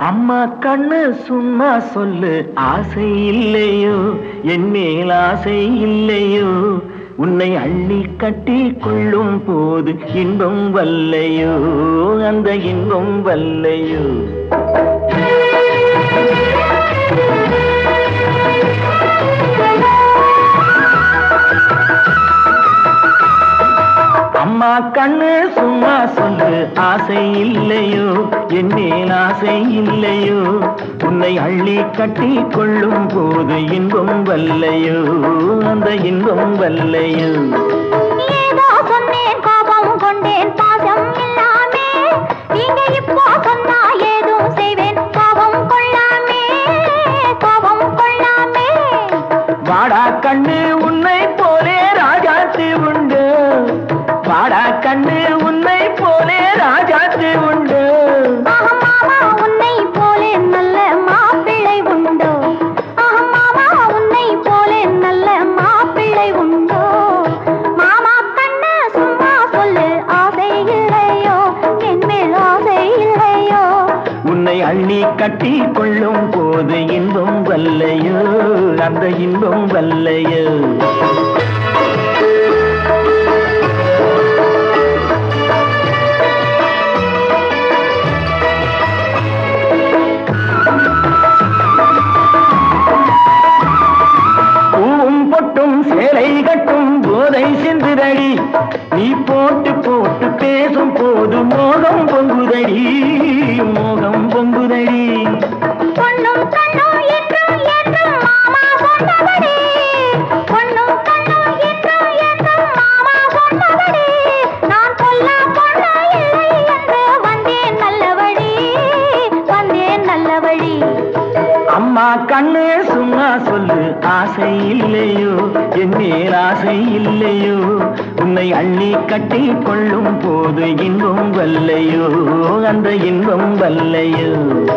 அம்மா கண்ணு சும்மா சொல்லு, ஆசை இல்லையோ என் மேல் ஆசை இல்லையோ, உன்னை அள்ளி கட்டி கொள்ளும் போது இன்பம் வல்லையோ, அந்த இன்பம் வல்லையோ. அம்மா கண்ணு சும்மா சொல்லு, ஆசை இல்லையோ என் மேல் ஆசை இல்லையோ, உன்னை அள்ளி கட்டி கொள்ளும் போது இன்பம் வல்லையோ, அந்த இன்பம் வல்லையோ. ஏதோ சொன்னேன் கோபம் கொண்டேன் பாசம் இல்லாமே, நீங்க இப்போ சொன்னா ஏதும் செய்வேன் கோபம் கொள்ளாமே, கோபம் கொள்ளாமே. வாடா கண்ணு உன்னை போலே ராஜாத்து உண்டு, வாடா கண்ணு உன்னை போலே ராஜாத்து உண்டு. மாமா உன்னை போலே நல்ல மாப்பிள்ளை உண்டோ, மாமா உன்னை போலே நல்ல மாப்பிள்ளை உண்டோ. மாமா கண்ணு சும்மா சொல்லு, ஆசை இல்லையோ என் மேல் ஆசை இல்லையோ, உன்னை அள்ளி கட்டி கொள்ளும் போது இன்பம் வல்லையோ, அந்த இன்பம் வல்லையோ. சேலை கட்டும் போதை சென்றுதடி, நீ போட்டு போட்டு பேசும் போது மோகம் பொங்குதடி, மோகம் பொங்குதடி. பொண்ணும் கண்ணும் என்றும் என்றும் மாமா சொன்னபடி, பொண்ணும் கண்ணும் என்றும் என்றும் மாமா சொன்னபடி, நான் சொல்ல பொண்ணு இல்லை என்று வந்தேன் நல்ல வழி, வந்தேன் நல்ல வழி. அம்மா கண்ணு சும்மா சொல்லு, ஆசை இல்லையோ என் மேல் ஆசை இல்லையோ, உன்னை அள்ளி கட்டி கொள்ளும் போது இன்பம் வல்லையோ, அந்த இன்பம் வல்லையோ.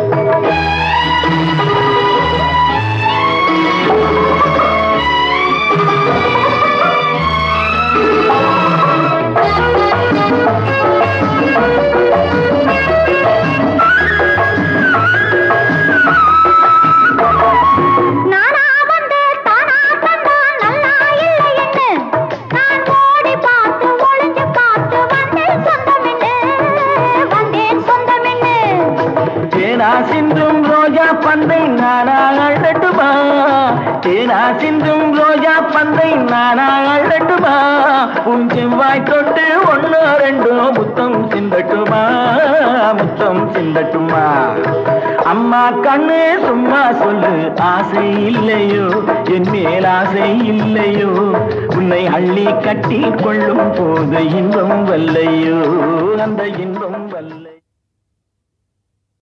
தேனா சிந்தும் ரோஜா பந்தை நானா அழட்டுமா, தேனா சிந்தும் ரோஜா பந்தை நானா அழட்டுமா, உன் செவ்வாய் தொட்டு ஒன்னோ ரெண்டோ முத்தம் சிந்தட்டுமா, முத்தம் சிந்தட்டுமா. அம்மா கண்ணு சும்மா சொல்லு, ஆசை இல்லையோ என் மேல் ஆசை இல்லையோ, உன்னை அள்ளி கட்டி கொள்ளும் போது இன்பம் வல்லையோ, அந்த இன்பம் வல்லை.